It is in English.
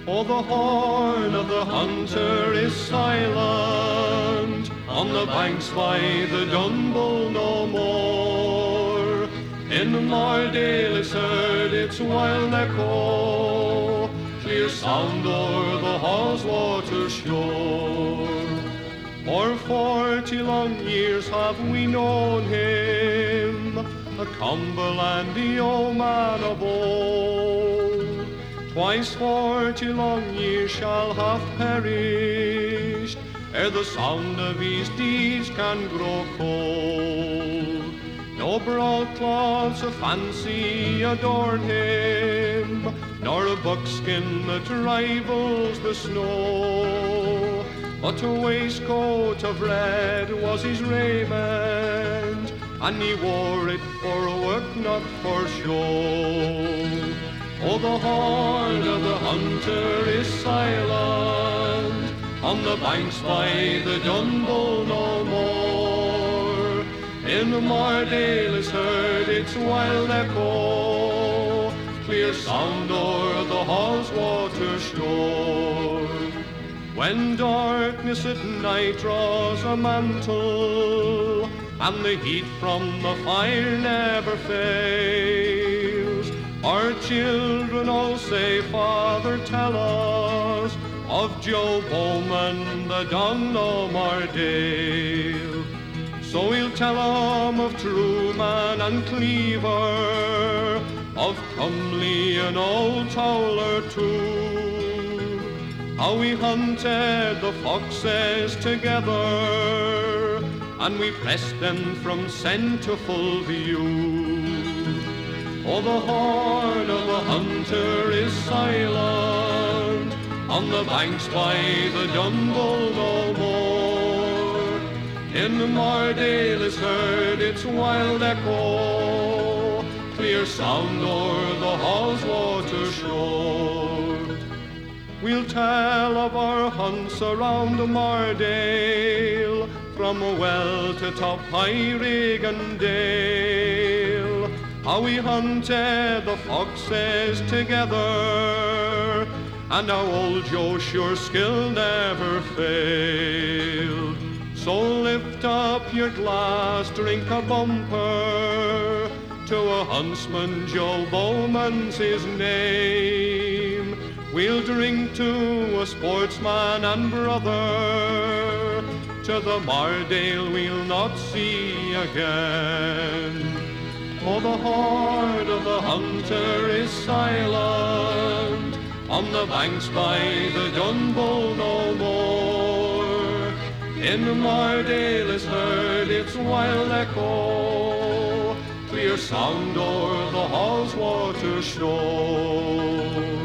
Oh, the horn of the hunter is silent on the banks by the Dunbull no more. In Mardale is heard its wild echo, clear sound o'er the Haweswater shore. For 40 long years have we known him, a Cumberlandy old man of old. Twice 40 long years shall have perished, ere the sound of his deeds can grow cold. No broadcloths of fancy adorn him, nor a buckskin that rivals the snow. But a waistcoat of red was his raiment, and he wore it for work, not for show. Oh, the horn of the hunter is silent on the banks by the Dunbull no more. In Mardale is heard its wild echo, clear sound o'er the Haweswater shore. When darkness at night draws a mantle, and the heat from the fire never fails, our children all say, Father, tell us of Joe Bowman, the Don o' Mardale. So we'll tell 'em of Truman and Cleaver, of Cumley and Old Towler too, how we hunted the foxes together, and we pressed them from scent to full view. Oh, the horn of the hunter is silent on the banks by the Dunbull no more. In Mardale is heard its wild echo, clear sound o'er the Haweswater shore. We'll tell of our hunts around Mardale, from well to top High Dale, how we hunted the foxes together, and how old Joe sure skill never failed. So lift up your glass, drink a bumper, to a huntsman, Joe Bowman's his name. We'll drink to a sportsman and brother, to the Mardale we'll not see again. Oh, the horn of the hunter is silent on the banks by the Dunbull no more. In Mardale is heard its wild echo, clear sound o'er the Haweswater shore.